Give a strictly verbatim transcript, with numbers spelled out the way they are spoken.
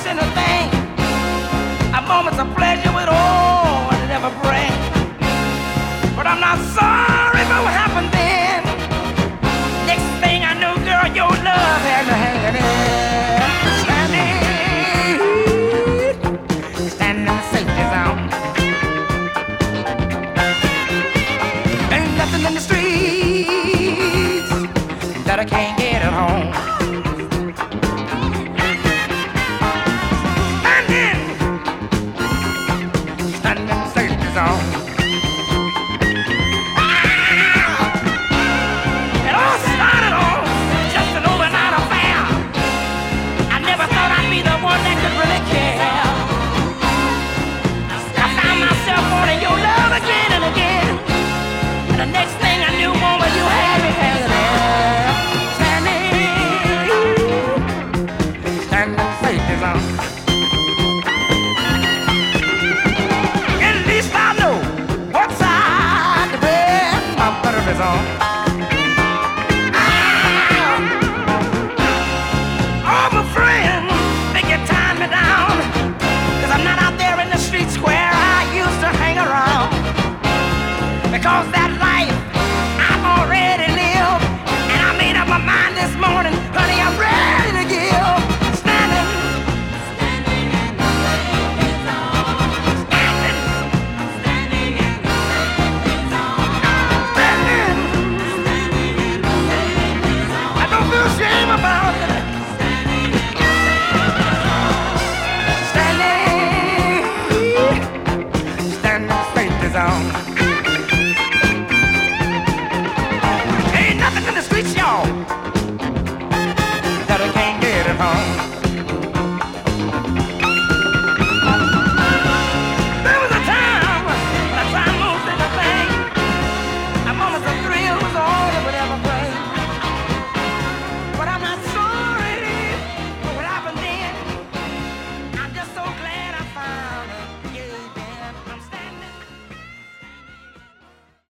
anything. A moment's of pleasure with all it ever brings. But I'm not sorry for what happened then. Next thing I knew, girl, your love had me hanging in. Standing, standing in the safety zone. Ain't nothing in the streets that I can't get at home. Standing, standing in the safety zone. The next thing I knew, woman, you had me hanging there. Standing, standing in the safety zone. At least I know what side the bed my butter is on. Oh, my friend, think you tied me down, 'cause I'm not out there in the streets where I used to hang around. Because that life